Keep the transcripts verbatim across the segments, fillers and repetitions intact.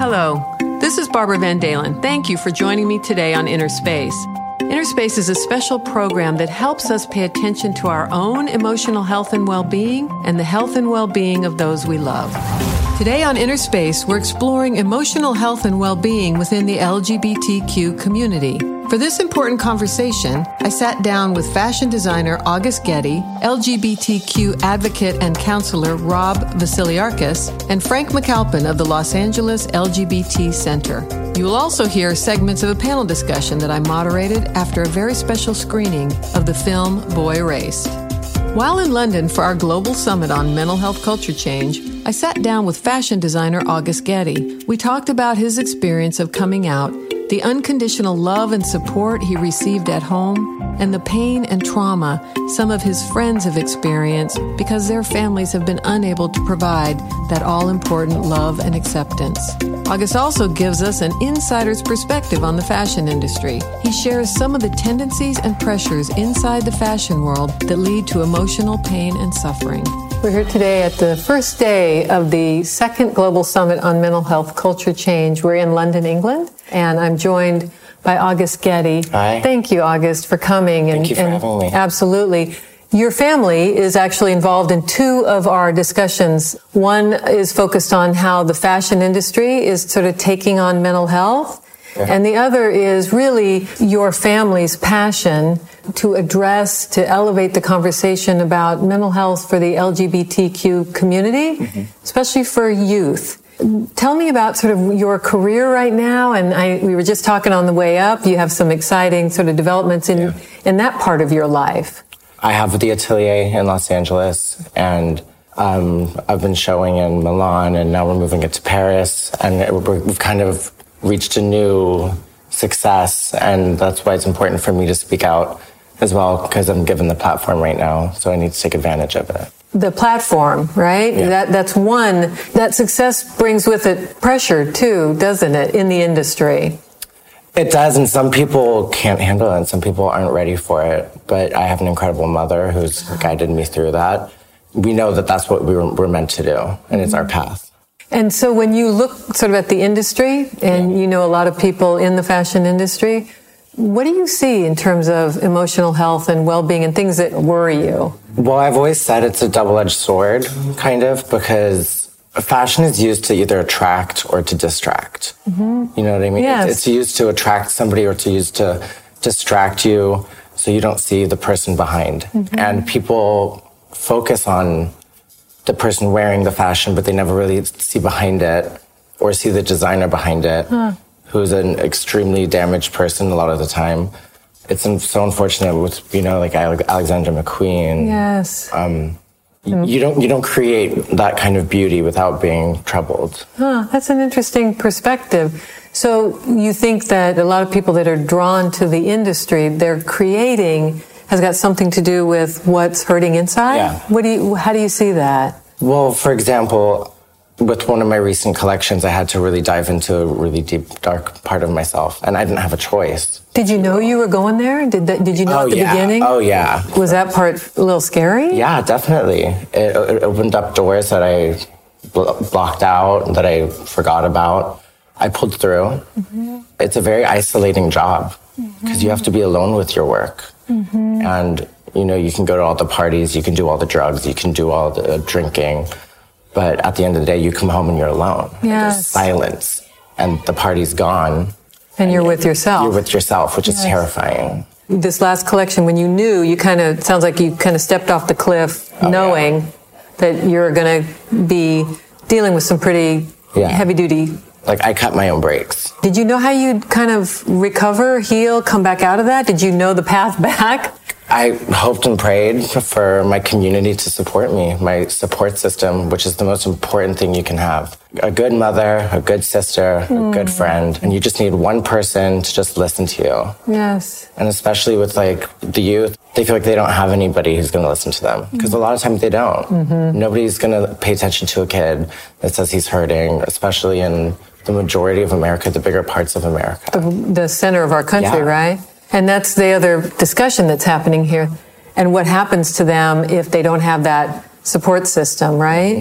Hello, this is Barbara Van Dalen. Thank you for joining me today on Inner Space. Inner Space is a special program that helps us pay attention to our own emotional health and well-being and the health and well-being of those we love. Today on Inner Space, we're exploring emotional health and well-being within the L G B T Q community. For this important conversation, I sat down with fashion designer August Getty, L G B T Q advocate and counselor Rob Vasiliarkis, and Frank McAlpin of the Los Angeles L G B T Center. You will also hear segments of a panel discussion that I moderated after a very special screening of the film Boy Erased. While in London for our global summit on mental health culture change, I sat down with fashion designer August Getty. We talked about his experience of coming out, the unconditional love and support he received at home, and the pain and trauma some of his friends have experienced because their families have been unable to provide that all-important love and acceptance. August also gives us an insider's perspective on the fashion industry. He shares some of the tendencies and pressures inside the fashion world that lead to emotional pain and suffering. We're here today at the first day of the second Global Summit on Mental Health Culture Change. We're in London, England, and I'm joined by August Getty. Hi. Thank you, August, for coming. Thank and, you for and having me. Absolutely. Your family is actually involved in two of our discussions. One is focused on how the fashion industry is sort of taking on mental health. Yeah. And the other is really your family's passion to address, to elevate the conversation about mental health for the L G B T Q community, mm-hmm. especially for youth. Tell me about sort of your career right now. And I, we were just talking on the way up. You have some exciting sort of developments in, yeah. in that part of your life. I have the Atelier in Los Angeles, and um, I've been showing in Milan, and now we're moving it to Paris, and we're, we've kind of reached a new success, and that's why it's important for me to speak out as well, because I'm given the platform right now, so I need to take advantage of it. The platform, right? Yeah. That that's one. That success brings with it pressure too, doesn't it, in the industry? It does, and some people can't handle it, and some people aren't ready for it. But I have an incredible mother who's guided me through that. We know that that's what we were, we're meant to do, and it's our path. And so when you look sort of at the industry, and yeah. you know a lot of people in the fashion industry, what do you see in terms of emotional health and well-being and things that worry you? Well, I've always said it's a double-edged sword, kind of, because fashion is used to either attract or to distract. Mm-hmm. You know what I mean? Yes. It's, it's used to attract somebody or to use to distract you so you don't see the person behind. Mm-hmm. And people focus on the person wearing the fashion, but they never really see behind it or see the designer behind it, huh. who's an extremely damaged person a lot of the time. It's so unfortunate with, you know, like Alexander McQueen. Yes. Um, You don't you don't create that kind of beauty without being troubled. Huh, that's an interesting perspective. So you think that a lot of people that are drawn to the industry, they're creating, has got something to do with what's hurting inside? Yeah. What do you, how do you see that? Well, for example, with one of my recent collections, I had to really dive into a really deep, dark part of myself, and I didn't have a choice. Did you know you were going there? Did that, did you know oh, at the yeah. beginning? Oh, yeah. Was that part a little scary? Yeah, definitely. It, it opened up doors that I bl- blocked out, that I forgot about. I pulled through. Mm-hmm. It's a very isolating job because mm-hmm. you have to be alone with your work. Mm-hmm. And, you know, you can go to all the parties, you can do all the drugs, you can do all the drinking. But at the end of the day, you come home and you're alone. Yes. And there's silence. And the party's gone. And you're with yourself. You're with yourself, which yes. is terrifying. This last collection, when you knew, you kind of, sounds like you kind of stepped off the cliff oh, knowing yeah. that you're going to be dealing with some pretty yeah. heavy-duty. Like, I cut my own breaks. Did you know how you'd kind of recover, heal, come back out of that? Did you know the path back? I hoped and prayed for my community to support me, my support system, which is the most important thing you can have. A good mother, a good sister, mm. a good friend, and you just need one person to just listen to you. Yes. And especially with, like, the youth, they feel like they don't have anybody who's going to listen to them, because mm. a lot of times they don't. Mm-hmm. Nobody's going to pay attention to a kid that says he's hurting, especially in the majority of America, the bigger parts of America. The, the center of our country, yeah. right? And that's the other discussion that's happening here. And what happens to them if they don't have that support system, right?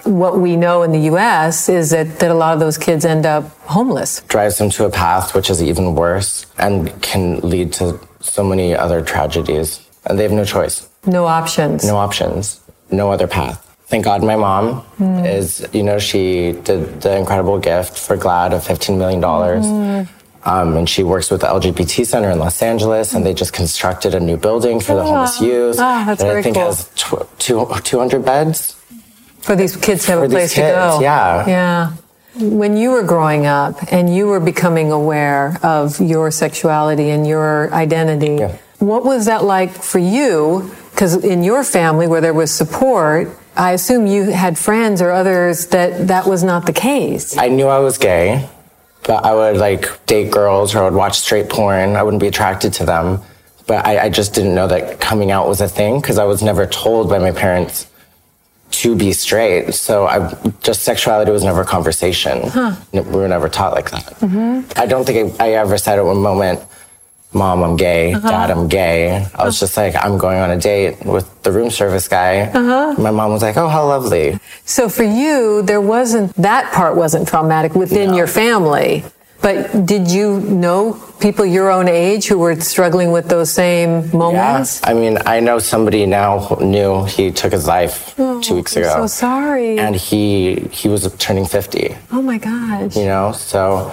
what we know in the U S is that, that a lot of those kids end up homeless. Drives them to a path which is even worse and can lead to so many other tragedies. And they have no choice. No options. No options. No other path. Thank God my mom mm. is, you know, she did the incredible gift for GLAAD of fifteen million dollars. Mm. Um, and she works with the L G B T Center in Los Angeles, and they just constructed a new building for the homeless youth. Oh, that's that very I think cool. has tw- two, two hundred beds. For these kids to have for a place these kids, to go. Yeah. Yeah. When you were growing up and you were becoming aware of your sexuality and your identity, yeah. what was that like for you? Because in your family where there was support, I assume you had friends or others that that was not the case. I knew I was gay, but I would like date girls or I would watch straight porn. I wouldn't be attracted to them. But I, I just didn't know that coming out was a thing because I was never told by my parents to be straight. So I just sexuality was never a conversation. Huh. We were never taught like that. Mm-hmm. I don't think I, I ever said at one moment, Mom, I'm gay. Uh-huh. Dad, I'm gay. I was just like, I'm going on a date with the room service guy. Uh-huh. My mom was like, oh, how lovely. So for you, there wasn't, that part wasn't traumatic within No. your family. But did you know people your own age who were struggling with those same moments? Yeah. I mean, I know somebody now who knew he took his life oh, two weeks I'm ago. so sorry. And he he was turning fifty. Oh my gosh. You know, so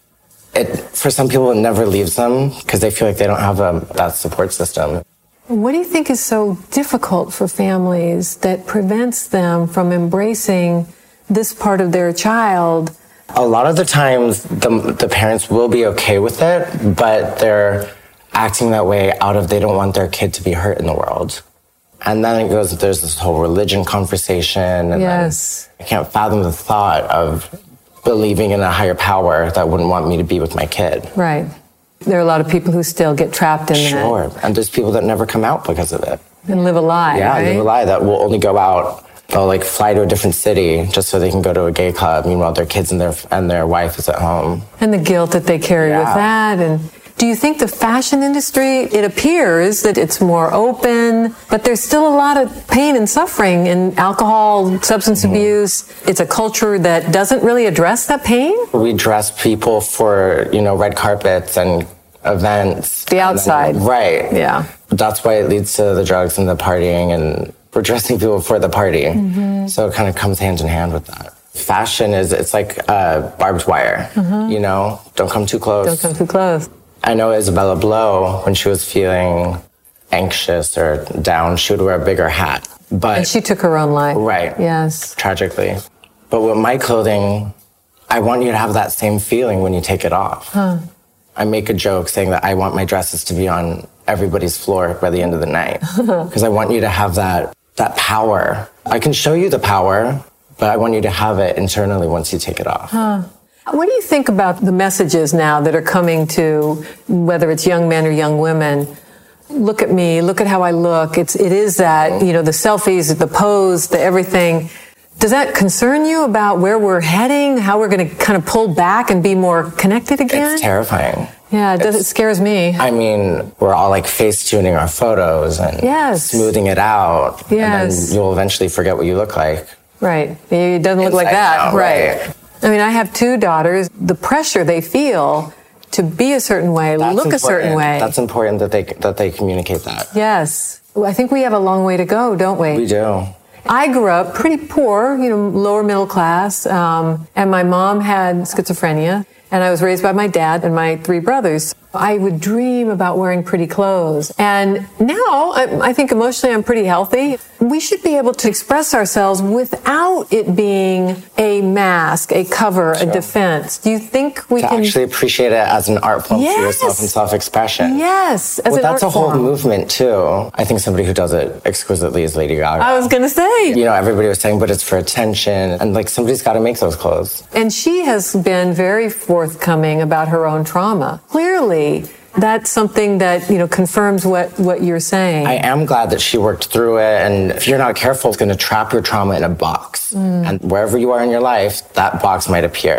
it for some people it never leaves them because they feel like they don't have a, that support system. What do you think is so difficult for families that prevents them from embracing this part of their child? A lot of the times, the, the parents will be okay with it, but they're acting that way out of they don't want their kid to be hurt in the world. And then it goes, there's this whole religion conversation. And yes. I can't fathom the thought of believing in a higher power that wouldn't want me to be with my kid. Right. There are a lot of people who still get trapped in sure. that. Sure. And there's people that never come out because of it. And live a lie, Yeah, right? live a lie that will only go out. They'll like fly to a different city just so they can go to a gay club. Meanwhile, their kids and their and their wife is at home. And the guilt that they carry yeah. with that. And do you think the fashion industry, it appears that it's more open, but there's still a lot of pain and suffering in alcohol, substance mm. abuse. It's a culture that doesn't really address that pain. We dress people for, you know, red carpets and events. The outside. Then, right. Yeah. That's why it leads to the drugs and the partying, and we're dressing people for the party. Mm-hmm. So it kind of comes hand in hand with that. Fashion is, it's like uh, barbed wire, mm-hmm. you know? Don't come too close. Don't come too close. I know Isabella Blow, when she was feeling anxious or down, she would wear a bigger hat. But and she took her own life. Right. Yes. Tragically. But with my clothing, I want you to have that same feeling when you take it off. Huh. I make a joke saying that I want my dresses to be on everybody's floor by the end of the night. Because I want you to have that that power. I can show you the power, but I want you to have it internally once you take it off. Huh. What do you think about the messages now that are coming to, whether it's young men or young women? Look at me, look at how I look. It's, it is that, you know, the selfies, the pose, the everything. Does that concern you about where we're heading, how we're going to kind of pull back and be more connected again? It's terrifying. Yeah, it, does, it scares me. I mean, we're all like face tuning our photos and yes. smoothing it out. Yes. And then you'll eventually forget what you look like. Right. It doesn't look like that. Out, right. right. I mean, I have two daughters. The pressure they feel to be a certain way, That's look important. a certain way. That's important that they that they communicate that. Yes. Well, I think we have a long way to go, don't we? We do. I grew up pretty poor, you know, lower middle class, um, and my mom had schizophrenia, and I was raised by my dad and my three brothers. I would dream about wearing pretty clothes. And now, I, I think emotionally I'm pretty healthy. We should be able to express ourselves without it being a mask, a cover, sure. a defense. Do you think we to can... actually appreciate it as an art form yes. for yourself and self-expression. Yes, as well, an that's art a whole form. movement, too. I think somebody who does it exquisitely is Lady Gaga. I was going to say. You know, everybody was saying, but it's for attention. And, like, somebody's got to make those clothes. And she has been very forthcoming about her own trauma. Clearly, that's something that, you know, confirms what, what you're saying. I am glad that she worked through it. And if you're not careful, it's going to trap your trauma in a box. Mm. And wherever you are in your life, that box might appear.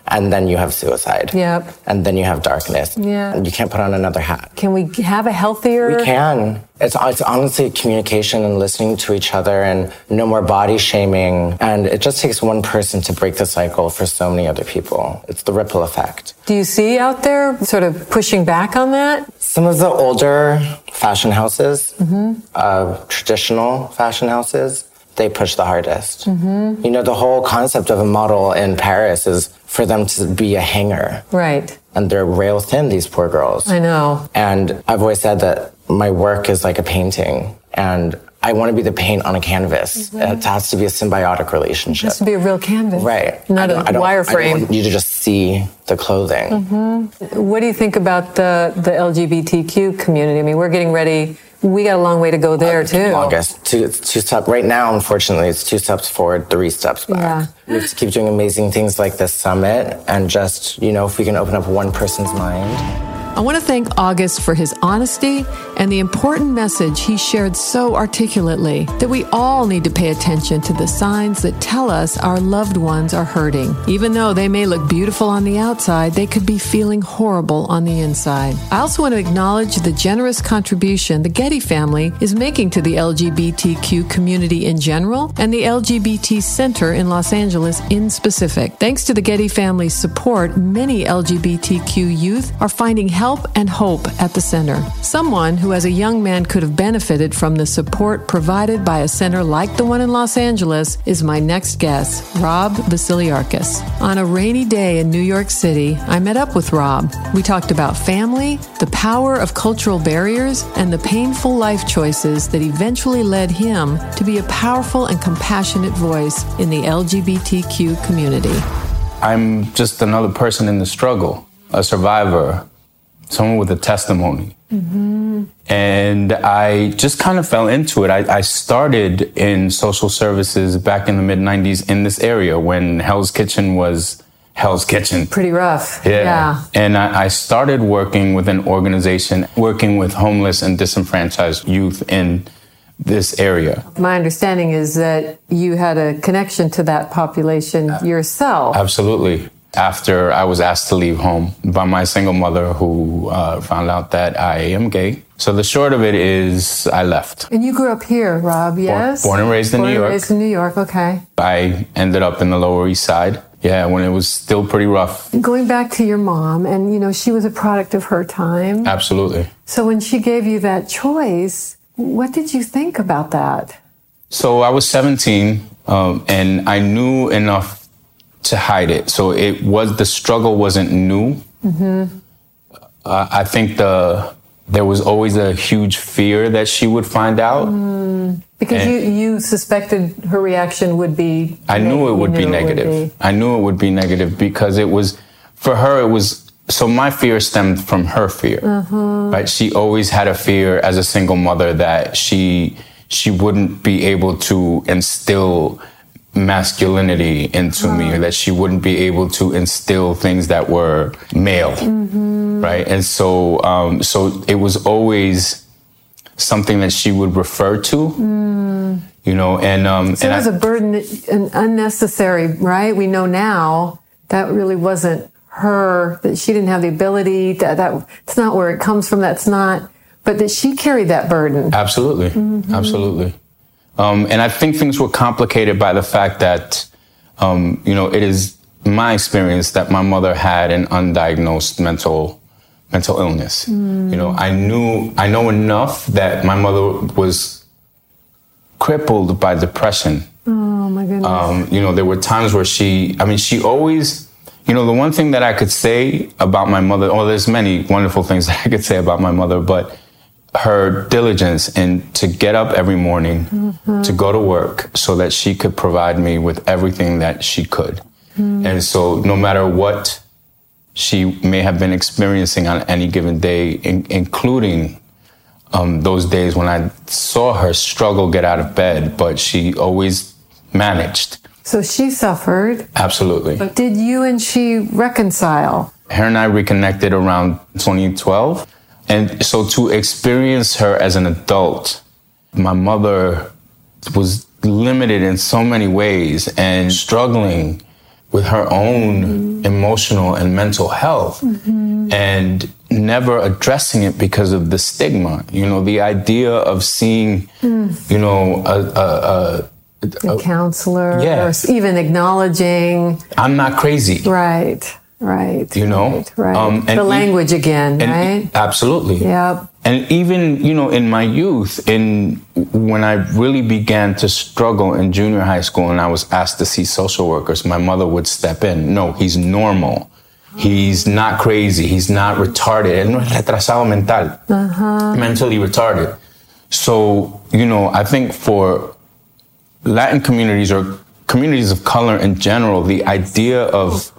And then you have suicide. Yep. And then you have darkness. Yeah. And you can't put on another hat. Can we have a healthier... We can. It's, it's honestly communication and listening to each other and no more body shaming. And it just takes one person to break the cycle for so many other people. It's the ripple effect. Do you see out there sort of pushing back on that? Some of the older fashion houses, mm-hmm. uh, traditional fashion houses, they push the hardest. Mm-hmm. You know, the whole concept of a model in Paris is for them to be a hanger. Right. And they're rail thin, these poor girls. I know. And I've always said that my work is like a painting. And I want to be the paint on a canvas. Mm-hmm. It has to be a symbiotic relationship. It has to be a real canvas. Right. Not a wireframe. I don't want you to just see the clothing. Mm-hmm. What do you think about the, the L G B T Q community? I mean, we're getting ready... We got a long way to go there, uh, too. August. Two, two steps. Right now, unfortunately, it's two steps forward, three steps back. Yeah. We have to keep doing amazing things like this summit and just, you know, if we can open up one person's mind. I want to thank August for his honesty and the important message he shared so articulately that we all need to pay attention to the signs that tell us our loved ones are hurting. Even though they may look beautiful on the outside, they could be feeling horrible on the inside. I also want to acknowledge the generous contribution the Getty family is making to the L G B T Q community in general and the L G B T Center in Los Angeles in specific. Thanks to the Getty family's support, many L G B T Q youth are finding help and hope at the center. Someone who as a young man could have benefited from the support provided by a center like the one in Los Angeles is my next guest, Rob Vasiliarkis. On a rainy day in New York City, I met up with Rob. We talked about family, the power of cultural barriers, and the painful life choices that eventually led him to be a powerful and compassionate voice in the L G B T Q community. I'm just another person in the struggle, a survivor, someone with a testimony. Mm-hmm. And I just kind of fell into it. I, I started in social services back in the mid nineties in this area when Hell's Kitchen was Hell's Kitchen. Pretty rough. Yeah. yeah. And I, I started working with an organization, working with homeless and disenfranchised youth in this area. My understanding is that you had a connection to that population yourself. Absolutely. After I was asked to leave home by my single mother who uh, found out that I am gay. So the short of it is I left. And you grew up here, Rob, yes? Born, born and raised in born New York. Born and raised in New York, okay. I ended up in the Lower East Side. Yeah, when it was still pretty rough. Going back to your mom, and you know, she was a product of her time. Absolutely. So when she gave you that choice, what did you think about that? So I was seventeen, um, and I knew enough to hide it. So it was, the struggle wasn't new. Mm-hmm. Uh, I think the there was always a huge fear that she would find out. Mm. Because you, you suspected her reaction would be... I neg- knew it would be negative. Would be. I knew it would be negative because it was, for her, it was, so my fear stemmed from her fear. Mm-hmm. Right? She always had a fear as a single mother that she she wouldn't be able to instill masculinity into oh. me, or that she wouldn't be able to instill things that were male, mm-hmm. right? And so, um, so it was always something that she would refer to, mm. you know, and um, so and it was I, a burden, an unnecessary, right? We know now that really wasn't her, that she didn't have the ability. That that it's not where it comes from. That's not, but that she carried that burden. Absolutely, mm-hmm. absolutely. Um, and I think things were complicated by the fact that, um, you know, it is my experience that my mother had an undiagnosed mental mental illness. Mm. You know, I knew, I know enough that my mother was crippled by depression. Oh, my goodness. Um, you know, there were times where she, I mean, she always, you know, the one thing that I could say about my mother, well, there's many wonderful things that I could say about my mother, but her diligence in to get up every morning, mm-hmm. to go to work so that she could provide me with everything that she could. Mm. And so no matter what she may have been experiencing on any given day, in, including um, those days when I saw her struggle get out of bed, but she always managed. So she suffered. Absolutely. But did you and she reconcile? Her and I reconnected around twenty twelve. And so to experience her as an adult, my mother was limited in so many ways and struggling with her own mm-hmm. emotional and mental health mm-hmm. and never addressing it because of the stigma. You know, the idea of seeing, mm. you know, a, a, a, a counselor, yeah. or even acknowledging, I'm not crazy. Right, right. You know, right. right. Um, and the language e- again, and right? E- absolutely. Yeah. And even, you know, in my youth, in when I really began to struggle in junior high school and I was asked to see social workers, my mother would step in. No, he's normal. He's not crazy. He's not retarded. Él no es retrasado mental. Uh-huh. Mentally retarded. So, you know, I think for Latin communities or communities of color in general, the idea of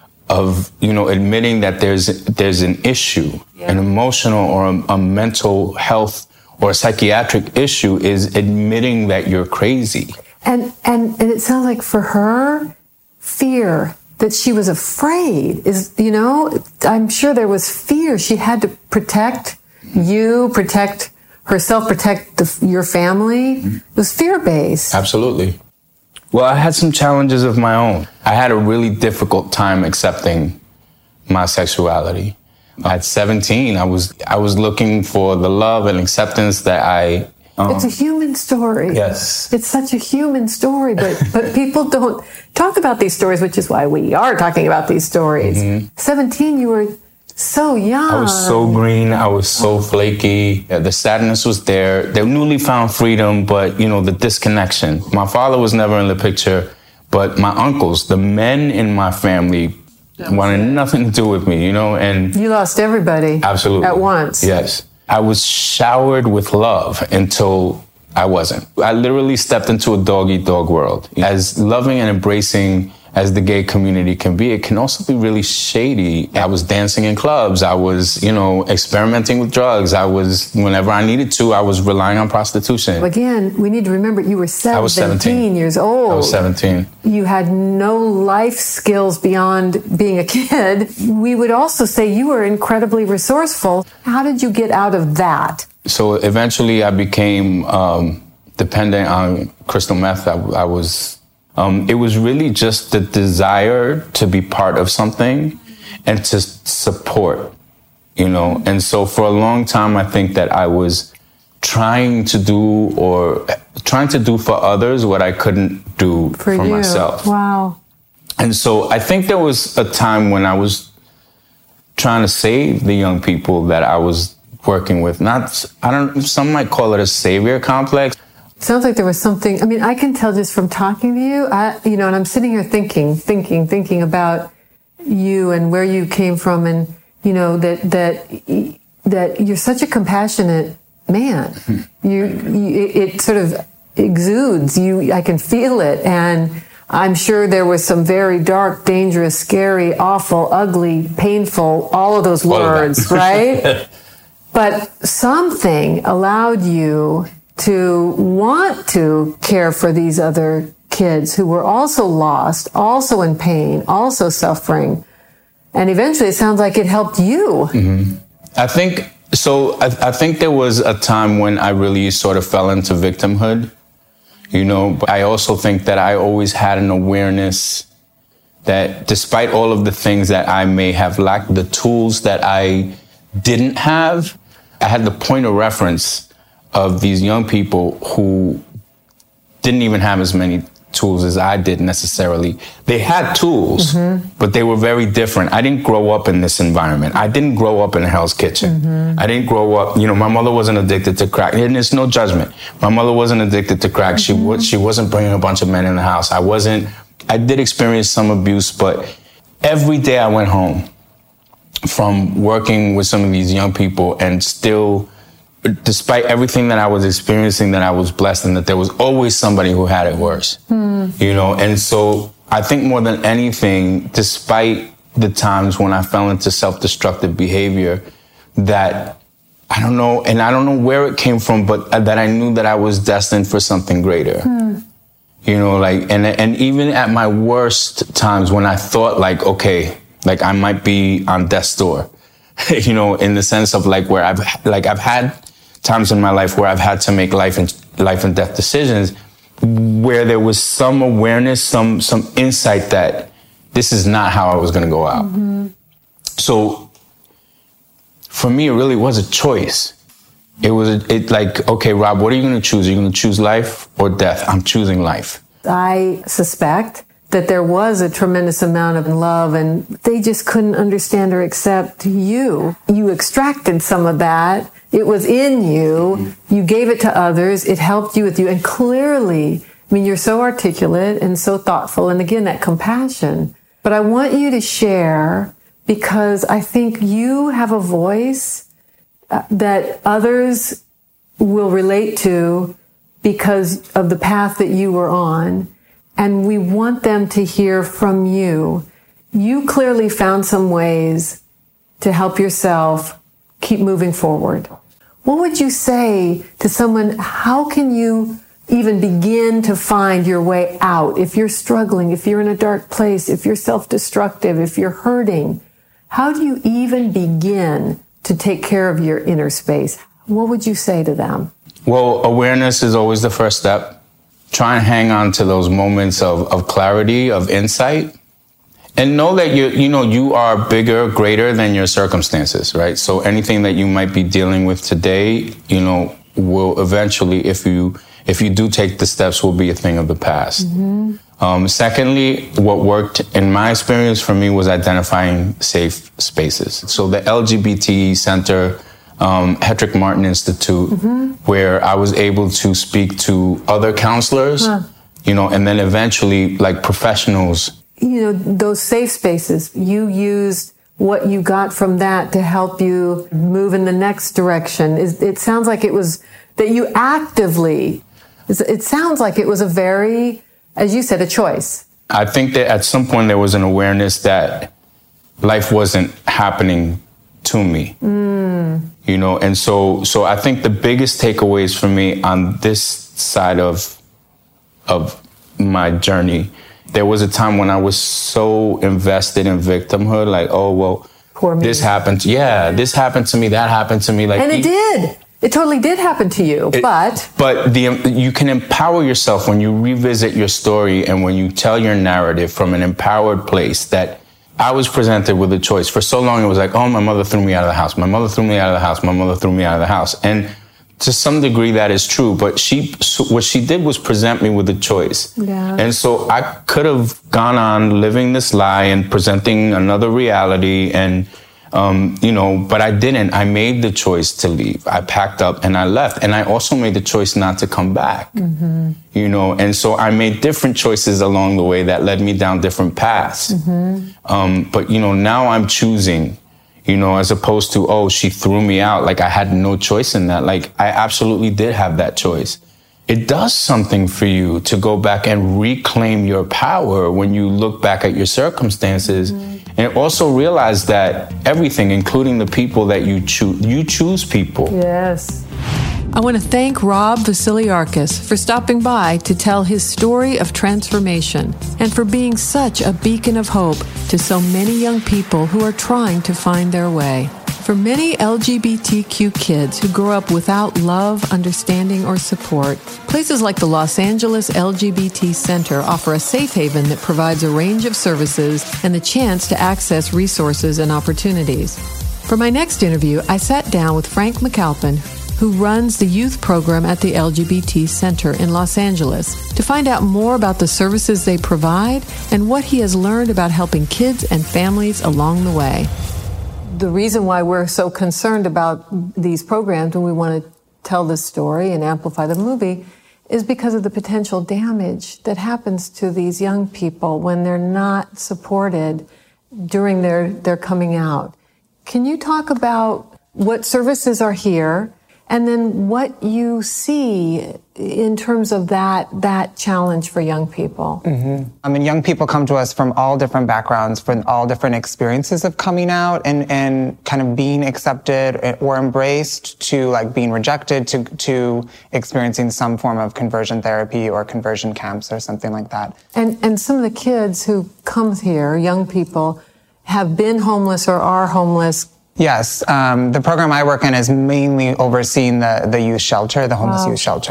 of, you know, admitting that there's there's an issue, yeah. an emotional or a, a mental health or a psychiatric issue is admitting that you're crazy. And, and and it sounds like for her, fear, that she was afraid is, you know, I'm sure there was fear. She had to protect you, protect herself, protect the, your family. Mm-hmm. It was fear-based. Absolutely. Well, I had some challenges of my own. I had a really difficult time accepting my sexuality. At seventeen, I was I was looking for the love and acceptance that I... Um, it's a human story. Yes. It's such a human story, but but people don't talk about these stories, which is why we are talking about these stories. Mm-hmm. seventeen, you were so young. I was so green. I was so flaky. Yeah, the sadness was there. The newly found freedom, but, you know, the disconnection. My father was never in the picture, but my uncles, the men in my family, wanted nothing to do with me, you know, and... You lost everybody. Absolutely. At once. Yes. I was showered with love until I wasn't. I literally stepped into a dog-eat-dog world. As loving and embracing as the gay community can be, it can also be really shady. I was dancing in clubs. I was, you know, experimenting with drugs. I was, whenever I needed to, I was relying on prostitution. Again, we need to remember you were seventeen, I was seventeen years old. I was seventeen. You had no life skills beyond being a kid. We would also say you were incredibly resourceful. How did you get out of that? So eventually I became um, dependent on crystal meth. I, I was... Um, it was really just the desire to be part of something and to support, you know. And so for a long time, I think that I was trying to do or trying to do for others what I couldn't do for, for myself. Wow. And so I think there was a time when I was trying to save the young people that I was working with. Not, I don't, some might call it a savior complex. Sounds like there was something, I mean, I can tell just from talking to you, I, you know, and I'm sitting here thinking, thinking, thinking about you and where you came from and, you know, that, that, that you're such a compassionate man. You, you it sort of exudes, you, I can feel it. And I'm sure there was some very dark, dangerous, scary, awful, ugly, painful, all of those words, right? But something allowed you to want to care for these other kids who were also lost, also in pain, also suffering. And eventually it sounds like it helped you. Mm-hmm. I think, so I, I think there was a time when I really sort of fell into victimhood, you know, but I also think that I always had an awareness that despite all of the things that I may have lacked, the tools that I didn't have, I had the point of reference of these young people who didn't even have as many tools as I did necessarily. They had tools, mm-hmm. but they were very different. I didn't grow up in this environment. I didn't grow up in a Hell's Kitchen. Mm-hmm. I didn't grow up, you know, my mother wasn't addicted to crack. And there's no judgment. My mother wasn't addicted to crack. Mm-hmm. She was, she wasn't bringing a bunch of men in the house. I wasn't, I did experience some abuse, but every day I went home from working with some of these young people and still, despite everything that I was experiencing, that I was blessed and that there was always somebody who had it worse, mm. you know? And so I think more than anything, despite the times when I fell into self-destructive behavior, that I don't know, and I don't know where it came from, but that I knew that I was destined for something greater. Mm. You know, like, and, and even at my worst times when I thought like, okay, like I might be on death's door, you know, in the sense of like where I've, like I've had times in my life where I've had to make life and life and death decisions where there was some awareness, some, some insight that this is not how I was going to go out. Mm-hmm. So for me, it really was a choice. It was a, it like, okay, Rob, what are you going to choose? Are you going to choose life or death? I'm choosing life. I suspect that there was a tremendous amount of love and they just couldn't understand or accept you. You extracted some of that. It was in you. You gave it to others. It helped you with you. And clearly, I mean, you're so articulate and so thoughtful. And again, that compassion. But I want you to share because I think you have a voice uh, that others will relate to because of the path that you were on. And we want them to hear from you. You clearly found some ways to help yourself keep moving forward. What would you say to someone? How can you even begin to find your way out? If you're struggling, if you're in a dark place, if you're self-destructive, if you're hurting, how do you even begin to take care of your inner space? What would you say to them? Well, awareness is always the first step. Try and hang on to those moments of, of clarity, of insight, and know that you you know you are bigger, greater than your circumstances, right? So anything that you might be dealing with today, you know, will eventually, if you if you do take the steps, will be a thing of the past. Mm-hmm. Um, secondly, what worked in my experience for me was identifying safe spaces. So the L G B T Center, Um, Hedrick Martin Institute, mm-hmm. where I was able to speak to other counselors, huh. you know, and then eventually like professionals. You know, those safe spaces, you used what you got from that to help you move in the next direction. It sounds like it was that you actively, it sounds like it was a very, as you said, a choice. I think that at some point there was an awareness that life wasn't happening to me. Mm. You know, and so so I think the biggest takeaways for me on this side of of my journey, there was a time when I was so invested in victimhood, like, oh, well, Poor me. this happened. Yeah, this happened to me. That happened to me. Like, and it did. It totally did happen to you. It, but but the you can empower yourself when you revisit your story and when you tell your narrative from an empowered place that I was presented with a choice. For so long, it was like, oh, my mother threw me out of the house. My mother threw me out of the house. My mother threw me out of the house. And to some degree, that is true. But she, what she did was present me with a choice. Yeah. And so I could have gone on living this lie and presenting another reality. And, um, you know, but I didn't. I made the choice to leave. I packed up and I left. And I also made the choice not to come back. Mm-hmm. You know, and so I made different choices along the way that led me down different paths. Mm-hmm. Um, but, you know, now I'm choosing, you know, as opposed to, oh, she threw me out. Like I had no choice in that. Like I absolutely did have that choice. It does something for you to go back and reclaim your power when you look back at your circumstances. Mm-hmm. And also realize that everything, including the people that you choose, you choose people. Yes. I want to thank Rob Vasiliarkis for stopping by to tell his story of transformation and for being such a beacon of hope to so many young people who are trying to find their way. For many L G B T Q kids who grow up without love, understanding, or support, places like the Los Angeles L G B T Center offer a safe haven that provides a range of services and the chance to access resources and opportunities. For my next interview, I sat down with Frank McAlpin, who runs the youth program at the L G B T Center in Los Angeles, to find out more about the services they provide and what he has learned about helping kids and families along the way. The reason why we're so concerned about these programs and we want to tell this story and amplify the movie is because of the potential damage that happens to these young people when they're not supported during their, their coming out. Can you talk about what services are here and then what you see in terms of that that challenge for young people? Mm-hmm. I mean, young people come to us from all different backgrounds, from all different experiences of coming out and, and kind of being accepted or embraced to like being rejected to, to experiencing some form of conversion therapy or conversion camps or something like that. And, and some of the kids who come here, young people, have been homeless or are homeless. Yes. Um, the program I work in is mainly overseeing the, the youth shelter, the homeless wow. youth shelter.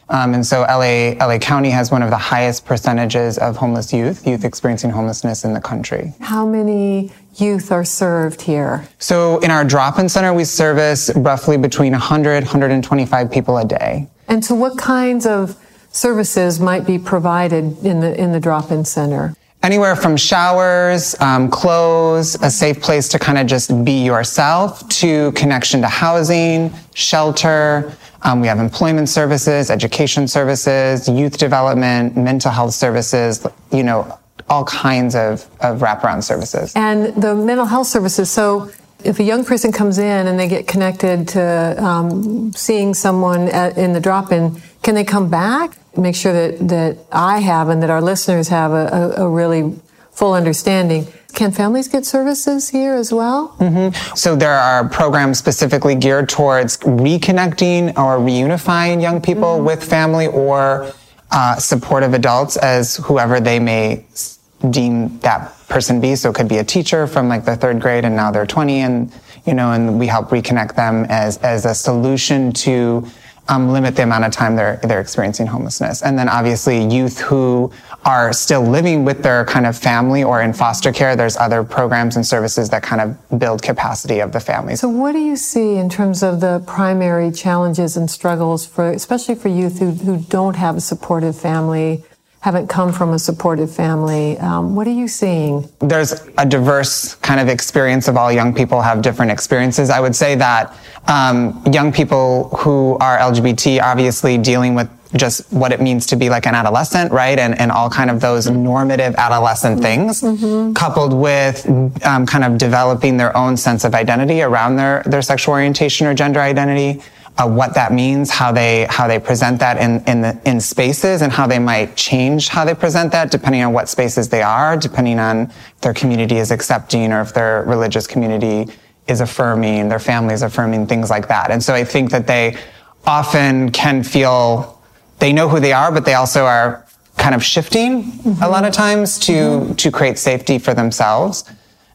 Um, and so L A, L A County has one of the highest percentages of homeless youth, youth experiencing homelessness in the country. How many youth are served here? So in our drop-in center, we service roughly between one hundred, one hundred twenty-five people a day. And so what kinds of services might be provided in the in the drop-in center? Anywhere from showers, um, clothes, a safe place to kind of just be yourself, to connection to housing, shelter. Um, we have employment services, education services, youth development, mental health services, you know, all kinds of, of wraparound services. And the mental health services, so if a young person comes in and they get connected to um, seeing someone at, in the drop-in, can they come back? Make sure that, that I have and that our listeners have a, a, a really full understanding. Can families get services here as well? Mm-hmm. So there are programs specifically geared towards reconnecting or reunifying young people mm-hmm. with family or uh, supportive adults as whoever they may deem that person be. So it could be a teacher from like the third grade and now they're twenty, and you know, and we help reconnect them as as a solution to Um, limit the amount of time they're they're experiencing homelessness. And then obviously youth who are still living with their kind of family or in foster care, there's other programs and services that kind of build capacity of the family. So what do you see in terms of the primary challenges and struggles for, especially for youth who, who don't have a supportive family, haven't come from a supportive family? Um, what are you seeing? There's a diverse kind of experience of all young people have different experiences. I would say that um, young people who are L G B T obviously dealing with just what it means to be like an adolescent, right? And, and all kind of those normative adolescent things, mm-hmm. coupled with um, kind of developing their own sense of identity around their, their sexual orientation or gender identity. Uh, what that means, how they how they present that in in the in spaces, and how they might change how they present that depending on what spaces they are, depending on if their community is accepting or if their religious community is affirming, their family is affirming, things like that. And so I think that they often can feel they know who they are, but they also are kind of shifting mm-hmm. a lot of times to mm-hmm. to create safety for themselves.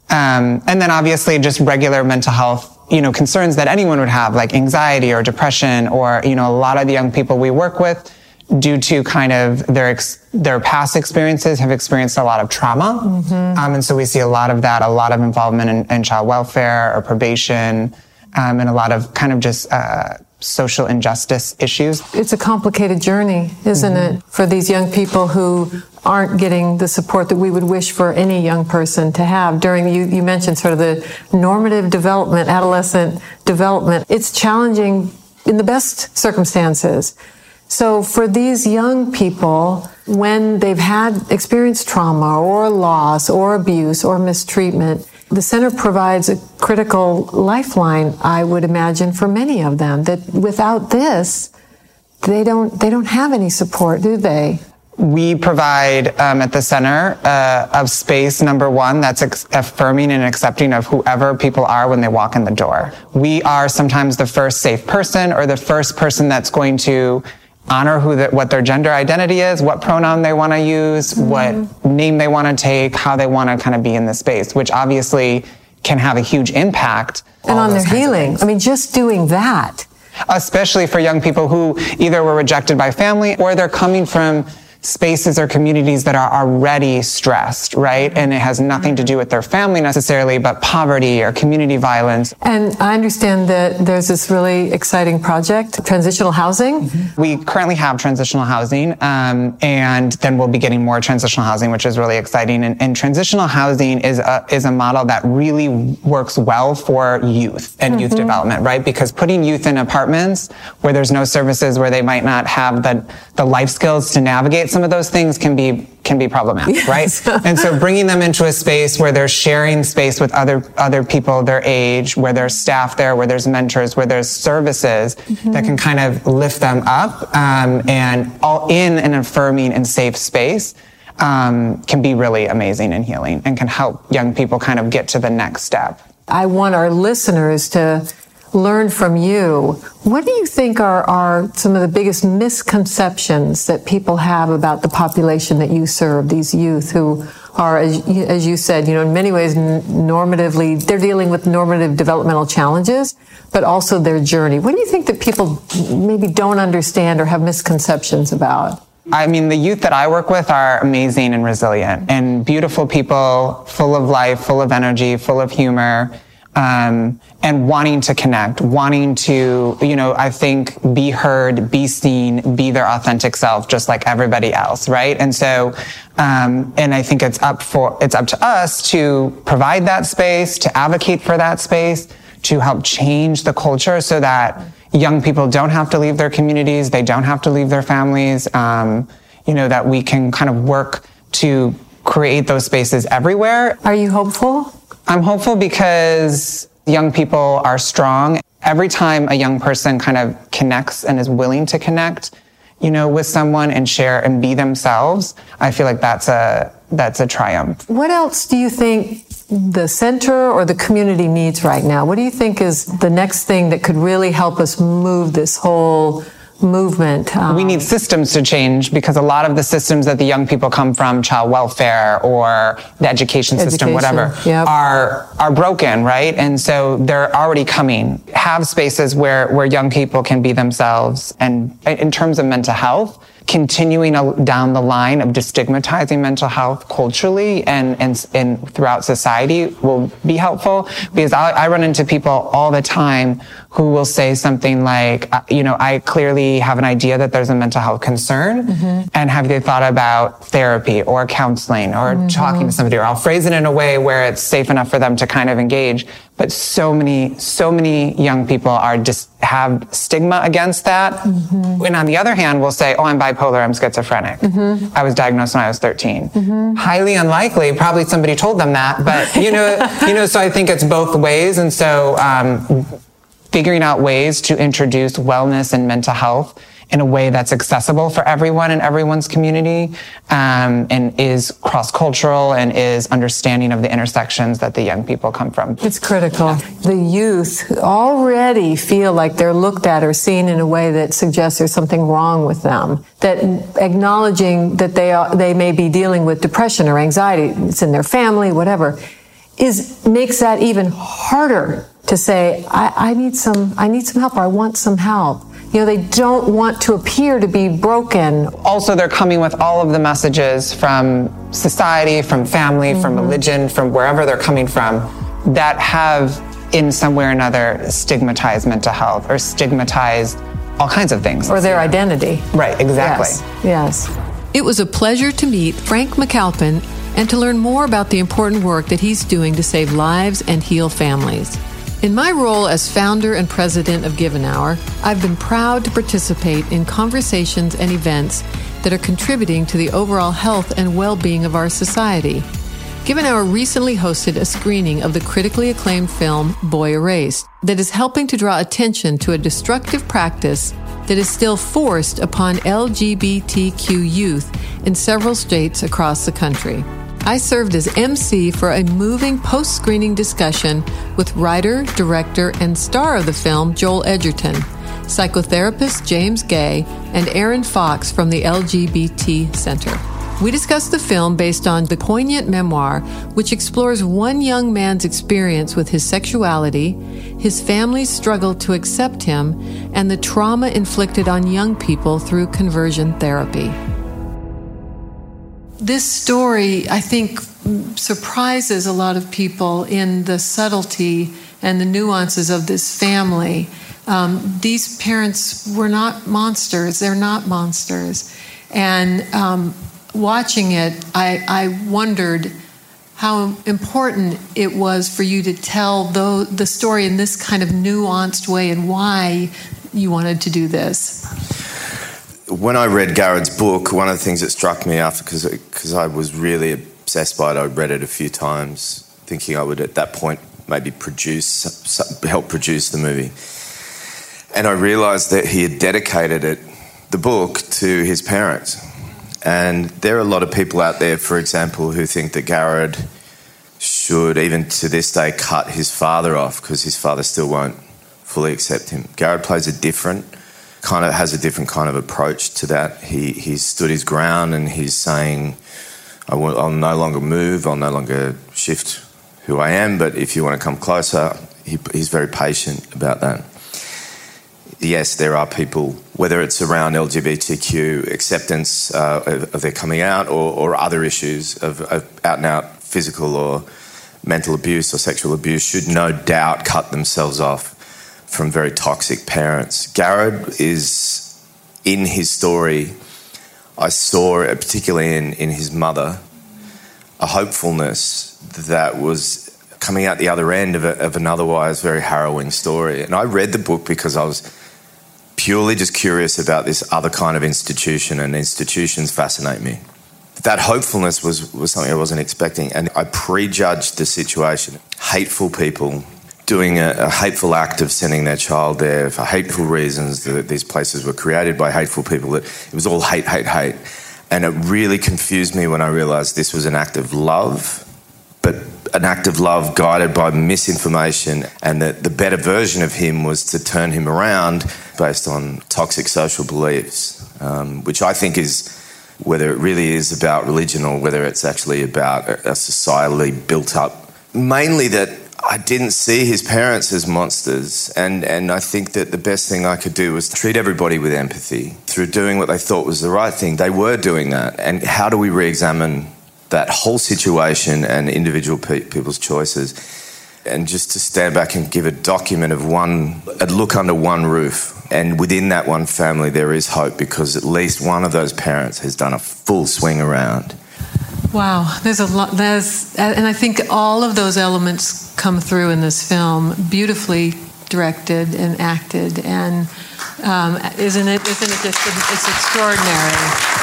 Um, and then obviously just regular mental health, you know, concerns that anyone would have, like anxiety or depression, or, you know, a lot of the young people we work with, due to kind of their ex- their past experiences, have experienced a lot of trauma. Mm-hmm. Um, and so we see a lot of that, a lot of involvement in, in child welfare or probation, um, and a lot of kind of just uh, social injustice issues. It's a complicated journey, isn't mm-hmm. it, for these young people who aren't getting the support that we would wish for any young person to have during, you, you mentioned sort of the normative development, adolescent development. It's challenging in the best circumstances. So for these young people, when they've had experienced trauma or loss or abuse or mistreatment, the center provides a critical lifeline, I would imagine, for many of them, that without this, they don't, they don't have any support, do they? We provide um, at the center uh, of space, number one, that's ex- affirming and accepting of whoever people are when they walk in the door. We are sometimes the first safe person or the first person that's going to honor who the, what their gender identity is, what pronoun they want to use, mm-hmm. what name they want to take, how they want to kind of be in the space, which obviously can have a huge impact. And on their healing. I mean, just doing that. Especially for young people who either were rejected by family or they're coming from spaces or communities that are already stressed, right? And it has nothing to do with their family necessarily, but poverty or community violence. And I understand that there's this really exciting project, transitional housing. Mm-hmm. We currently have transitional housing, um, and then we'll be getting more transitional housing, which is really exciting. And, and transitional housing is a, is a model that really works well for youth and mm-hmm. youth development, right? Because putting youth in apartments where there's no services, where they might not have the, the life skills to navigate some of those things can be can be problematic, yes. right? And so bringing them into a space where they're sharing space with other other people their age, where there's staff there, where there's mentors, where there's services mm-hmm. that can kind of lift them up, um, and all in an affirming and safe space um, can be really amazing and healing, and can help young people kind of get to the next step. I want our listeners to learn from you. What do you think are, are some of the biggest misconceptions that people have about the population that you serve, these youth who are, as you, as you said, you know, in many ways normatively, they're dealing with normative developmental challenges, but also their journey. What do you think that people maybe don't understand or have misconceptions about? I mean, the youth that I work with are amazing and resilient and beautiful people, full of life, full of energy, full of humor, um, and wanting to connect, wanting to, you know, I think be heard, be seen, be their authentic self, just like everybody else, right? And so, um, and I think it's up for, it's up to us to provide that space, to advocate for that space, to help change the culture so that young people don't have to leave their communities, they don't have to leave their families, um, you know, that we can kind of work to create those spaces everywhere. Are you hopeful? I'm hopeful because young people are strong. Every time a young person kind of connects and is willing to connect, you know, with someone and share and be themselves, I feel like that's a, that's a triumph. What else do you think the center or the community needs right now? What do you think is the next thing that could really help us move this whole movement? Um, we need systems to change because a lot of the systems that the young people come from, child welfare or the education, education system, whatever, yep. are are broken, right? And so they're already coming. Have spaces where, where young people can be themselves. And in terms of mental health, continuing down the line of destigmatizing mental health culturally and, and, and throughout society will be helpful, because I, I run into people all the time who will say something like, you know, I clearly have an idea that there's a mental health concern, mm-hmm. and have they thought about therapy or counseling or mm-hmm. talking to somebody, or I'll phrase it in a way where it's safe enough for them to kind of engage. But so many, so many young people are just have stigma against that. Mm-hmm. And on the other hand, we'll say, oh, I'm bipolar, I'm schizophrenic. Mm-hmm. I was diagnosed when I was thirteen. Mm-hmm. Highly unlikely, probably somebody told them that, but you know, you know, so I think it's both ways. And so, um, figuring out ways to introduce wellness and mental health in a way that's accessible for everyone in everyone's community, um, and is cross-cultural and is understanding of the intersections that the young people come from. It's critical. The youth already feel like they're looked at or seen in a way that suggests there's something wrong with them. That acknowledging that they are, they may be dealing with depression or anxiety, it's in their family, whatever, is makes that even harder to say, I, I need some, I need some help, or I want some help. You know, they don't want to appear to be broken. Also, they're coming with all of the messages from society, from family, mm-hmm. from religion, from wherever they're coming from, that have, in some way or another, stigmatized mental health or stigmatized all kinds of things. Or their identity. Right, exactly. Yes, yes. It was a pleasure to meet Frank McAlpin and to learn more about the important work that he's doing to save lives and heal families. In my role as founder and president of Given Hour, I've been proud to participate in conversations and events that are contributing to the overall health and well-being of our society. Given Hour recently hosted a screening of the critically acclaimed film Boy Erased that is helping to draw attention to a destructive practice that is still forced upon L G B T Q youth in several states across the country. I served as M C for a moving post-screening discussion with writer, director, and star of the film, Joel Edgerton, psychotherapist James Gay, and Aaron Fox from the L G B T Center. We discussed the film based on the poignant memoir, which explores one young man's experience with his sexuality, his family's struggle to accept him, and the trauma inflicted on young people through conversion therapy. This story, I think, surprises a lot of people in the subtlety and the nuances of this family. Um, these parents were not monsters. They're not monsters. And um, watching it, I, I wondered how important it was for you to tell the, the story in this kind of nuanced way and why you wanted to do this. When I read Garrett's book, one of the things that struck me after, because because I was really obsessed by it, I read it a few times, thinking I would at that point maybe produce, help produce the movie. And I realised that he had dedicated it, the book, to his parents. And there are a lot of people out there, for example, who think that Garrett should, even to this day, cut his father off because his father still won't fully accept him. Garrett plays a different kind of, has a different kind of approach to that. He he's stood his ground and he's saying, I will, I'll no longer move, I'll no longer shift who I am, but if you want to come closer, he, he's very patient about that. Yes, there are people, whether it's around L G B T Q acceptance uh, of, of their coming out or, or other issues of, of out-and-out physical or mental abuse or sexual abuse, should no doubt cut themselves off from very toxic parents. Garrett is, in his story, I saw, particularly in, in his mother, a hopefulness that was coming out the other end of, a, of an otherwise very harrowing story. And I read the book because I was purely just curious about this other kind of institution, and institutions fascinate me. That hopefulness was, was something I wasn't expecting, and I prejudged the situation. Hateful people doing a, a hateful act of sending their child there for hateful reasons, that these places were created by hateful people, that it was all hate, hate, hate. And it really confused me when I realised this was an act of love, but an act of love guided by misinformation, and that the better version of him was to turn him around based on toxic social beliefs, um, which I think is, whether it really is about religion or whether it's actually about a societally built up, mainly that I didn't see his parents as monsters, and, and I think that the best thing I could do was treat everybody with empathy through doing what they thought was the right thing. They were doing that, and how do we re-examine that whole situation and individual pe- people's choices, and just to stand back and give a document of one, a look under one roof. And within that one family, there is hope, because at least one of those parents has done a full swing around. Wow, there's a lot. There's, and I think all of those elements come through in this film, beautifully directed and acted. And um, isn't it? Isn't it just? It's extraordinary.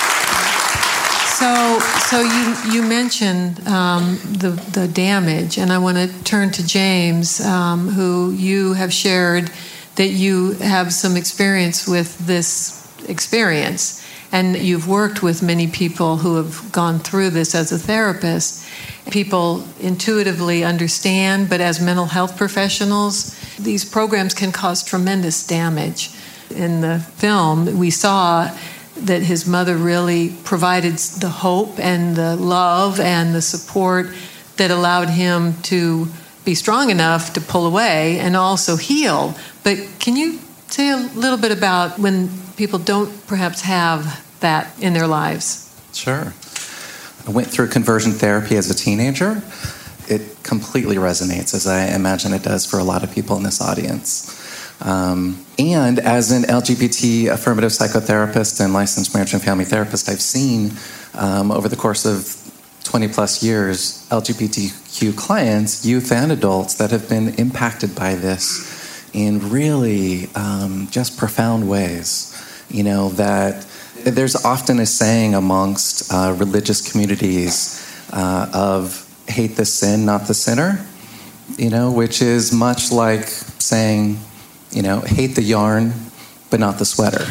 So, so you you mentioned um, the the damage, and I want to turn to James, um, who you have shared that you have some experience with this experience, and you've worked with many people who have gone through this as a therapist. People intuitively understand, but as mental health professionals, these programs can cause tremendous damage. In the film, we saw that his mother really provided the hope and the love and the support that allowed him to be strong enough to pull away and also heal. But can you say a little bit about when people don't perhaps have that in their lives? Sure. I went through conversion therapy as a teenager. It completely resonates, as I imagine it does for a lot of people in this audience. Um, and as an L G B T affirmative psychotherapist and licensed marriage and family therapist, I've seen um, over the course of twenty plus years, L G B T Q clients, youth and adults, that have been impacted by this in really um, just profound ways. You know, that there's often a saying amongst uh, religious communities uh, of hate the sin, not the sinner, you know, which is much like saying, you know, hate the yarn, but not the sweater.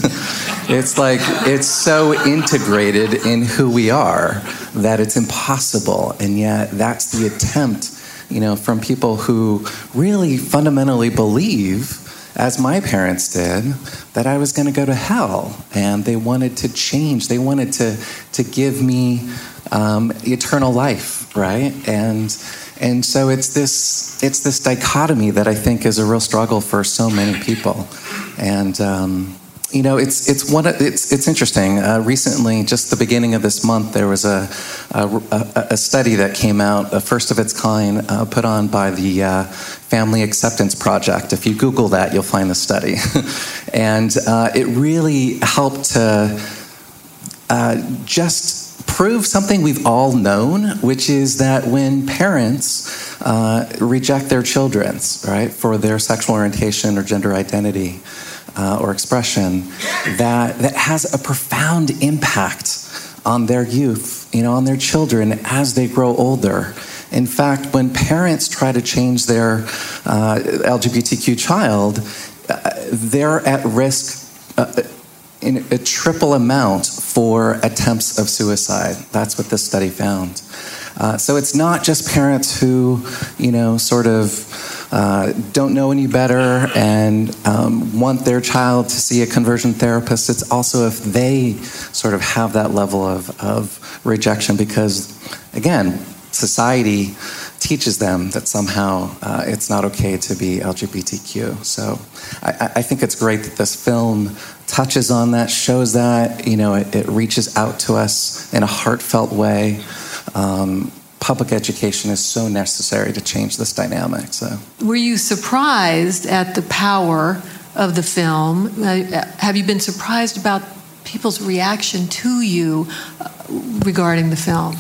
It's like, it's so integrated in who we are that it's impossible. And yet that's the attempt, you know, from people who really fundamentally believe, as my parents did, that I was going to go to hell. And they wanted to change. They wanted to, to give me um, eternal life, right? And And so it's this it's this dichotomy that I think is a real struggle for so many people. And um, you know, it's it's one it's it's interesting. Uh, recently, just the beginning of this month, there was a a, a study that came out, a first of its kind, uh, put on by the uh, Family Acceptance Project. If you Google that, you'll find the study, and uh, it really helped to uh, just prove something we've all known, which is that when parents uh, reject their children, right, for their sexual orientation or gender identity uh, or expression, that that has a profound impact on their youth, you know, on their children as they grow older. In fact, when parents try to change their uh, L G B T Q child, uh, they're at risk uh, in a triple amount for attempts of suicide. That's what this study found. Uh, so it's not just parents who, you know, sort of uh, don't know any better and um, want their child to see a conversion therapist. It's also if they sort of have that level of, of rejection because, again, society teaches them that somehow uh, it's not okay to be L G B T Q. So I, I think it's great that this film touches on that, shows that, you know, it, it reaches out to us in a heartfelt way. Um, public education is so necessary to change this dynamic. So, were you surprised at the power of the film? Uh, have you been surprised about people's reaction to you uh, regarding the film?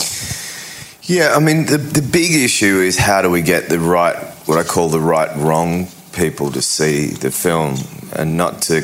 Yeah, I mean, the, the big issue is how do we get the right, what I call the right wrong people to see the film and not to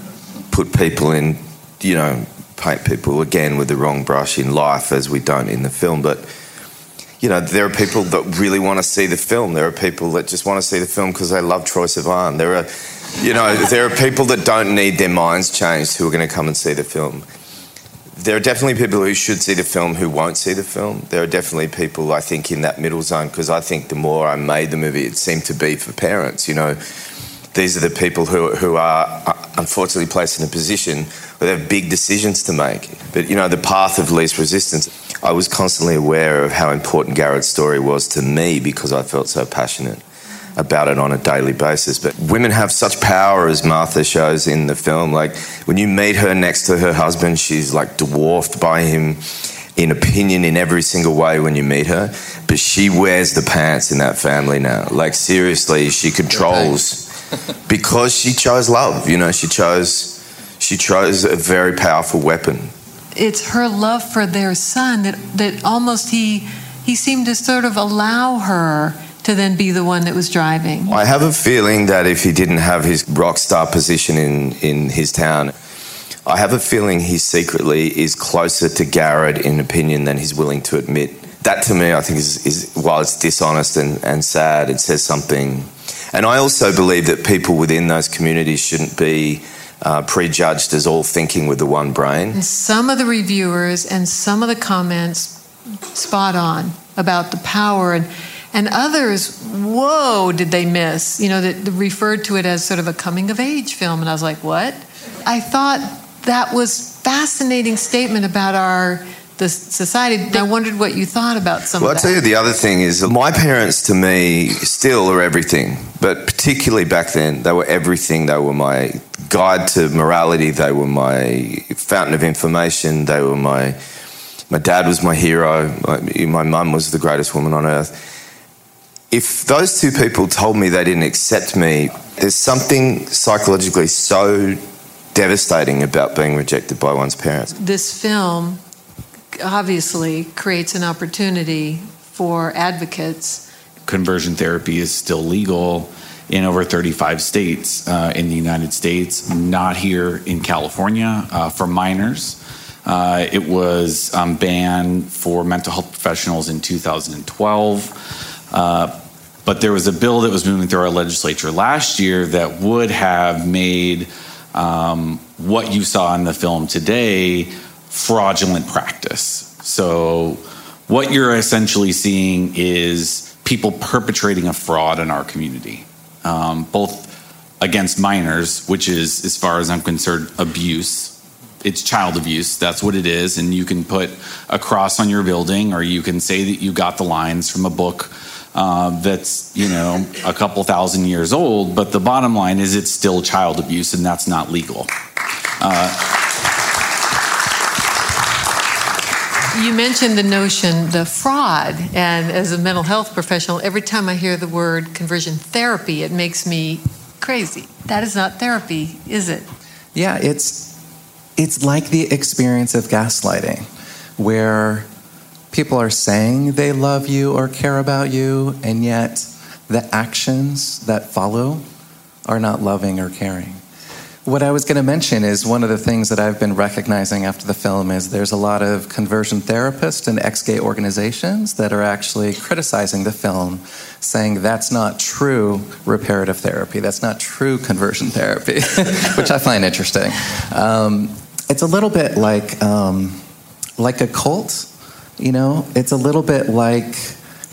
put people in, you know, paint people again with the wrong brush in life as we don't in the film. But, you know, there are people that really want to see the film. There are people that just want to see the film because they love Troye Sivan. There are, you know, there are people that don't need their minds changed who are going to come and see the film. There are definitely people who should see the film who won't see the film. There are definitely people, I think, in that middle zone, because I think the more I made the movie, it seemed to be for parents, you know. These are the people who, who are unfortunately placed in a position where they have big decisions to make. But, you know, the path of least resistance, I was constantly aware of how important Garrett's story was to me because I felt so passionate about it on a daily basis. But women have such power, as Martha shows in the film. Like, when you meet her next to her husband, she's like dwarfed by him in opinion in every single way when you meet her. But she wears the pants in that family now. Like, seriously, she controls because she chose love. You know, she chose she chose a very powerful weapon. It's her love for their son that, that almost he he seemed to sort of allow her to then be the one that was driving. I have a feeling that if he didn't have his rock star position in, in his town, I have a feeling he secretly is closer to Garrett in opinion than he's willing to admit. That to me, I think, is, is while it's dishonest and, and sad, it says something. And I also believe that people within those communities shouldn't be uh, prejudged as all thinking with the one brain. And some of the reviewers and some of the comments spot on about the power, and And others, whoa, did they miss? You know, that referred to it as sort of a coming-of-age film. And I was like, what? I thought that was fascinating statement about our the society. I wondered what you thought about some well, of that. Well, I'll tell you the other thing is that my parents, to me, still are everything. But particularly back then, they were everything. They were my guide to morality. They were my fountain of information. They were my... My dad was my hero. My, my mum was the greatest woman on earth. If those two people told me they didn't accept me, there's something psychologically so devastating about being rejected by one's parents. This film obviously creates an opportunity for advocates. Conversion therapy is still legal in over thirty-five states uh, in the United States, not here in California uh, for minors. Uh, it was um, banned for mental health professionals in two thousand twelve. Uh, But there was a bill that was moving through our legislature last year that would have made um, what you saw in the film today fraudulent practice. So what you're essentially seeing is people perpetrating a fraud in our community, um, both against minors, which is, as far as I'm concerned, abuse. It's child abuse. That's what it is. And you can put a cross on your building, or you can say that you got the lines from a book Uh, that's, you know, a couple thousand years old, but the bottom line is it's still child abuse, and that's not legal. Uh, you mentioned the notion, the fraud, and as a mental health professional, every time I hear the word conversion therapy, it makes me crazy. That is not therapy, is it? Yeah, it's it's like the experience of gaslighting, where people are saying they love you or care about you, and yet the actions that follow are not loving or caring. What I was going to mention is one of the things that I've been recognizing after the film is there's a lot of conversion therapists and ex-gay organizations that are actually criticizing the film, saying that's not true reparative therapy, that's not true conversion therapy, which I find interesting. Um, it's a little bit like um, like a cult. You know, it's a little bit like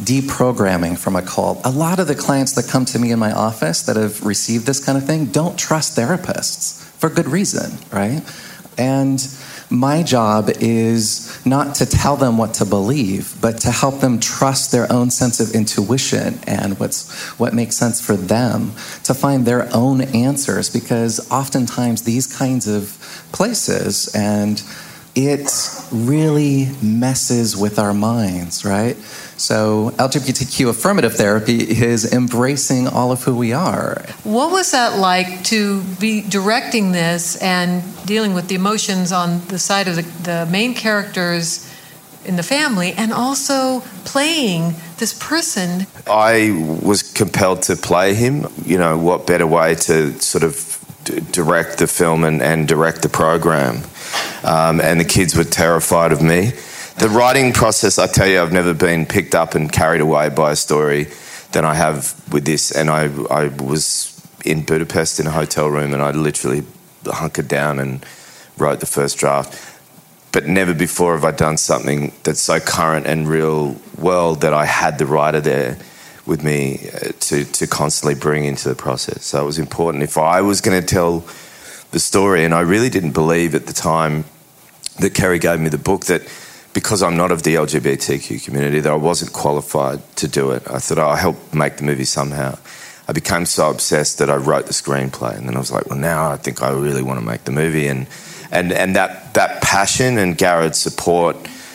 deprogramming from a cult. A lot of the clients that come to me in my office that have received this kind of thing don't trust therapists for good reason, right? And my job is not to tell them what to believe, but to help them trust their own sense of intuition and what's what makes sense for them, to find their own answers, because oftentimes these kinds of places, and it really messes with our minds, right? So L G B T Q affirmative therapy is embracing all of who we are. What was that like to be directing this and dealing with the emotions on the side of the, the main characters in the family, and also playing this person? I was compelled to play him. You know, what better way to sort of d- direct the film and, and direct the program? Um, and the kids were terrified of me. The writing process, I tell you, I've never been picked up and carried away by a story than I have with this. And I, I was in Budapest in a hotel room, and I literally hunkered down and wrote the first draft. But never before have I done something that's so current and real world that I had the writer there with me to, to constantly bring into the process. So it was important. If I was going to tell the story, and I really didn't believe at the time that Kerry gave me the book that because I'm not of the L G B T Q community, that I wasn't qualified to do it. I thought, oh, I'll help make the movie somehow. I became so obsessed that I wrote the screenplay, and then I was like, well, now I think I really want to make the movie. And and and that that passion and Garrett's support,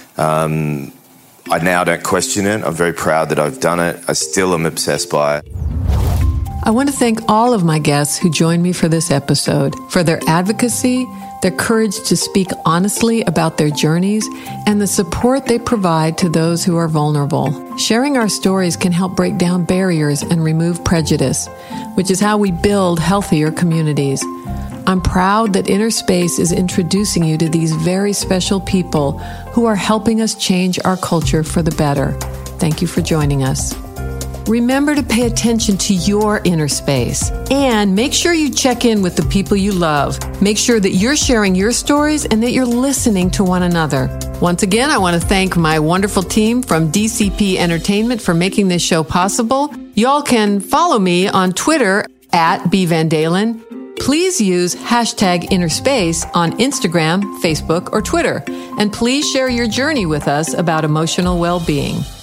um, I now don't question it. I'm very proud that I've done it. I still am obsessed by it. I want to thank all of my guests who joined me for this episode for their advocacy, their courage to speak honestly about their journeys, and the support they provide to those who are vulnerable. Sharing our stories can help break down barriers and remove prejudice, which is how we build healthier communities. I'm proud that Inner Space is introducing you to these very special people who are helping us change our culture for the better. Thank you for joining us. Remember to pay attention to your inner space, and make sure you check in with the people you love. Make sure that you're sharing your stories and that you're listening to one another. Once again, I want to thank my wonderful team from D C P Entertainment for making this show possible. Y'all can follow me on Twitter at B Van Dalen. Please use hashtag InnerSpace on Instagram, Facebook, or Twitter. And please share your journey with us about emotional well-being.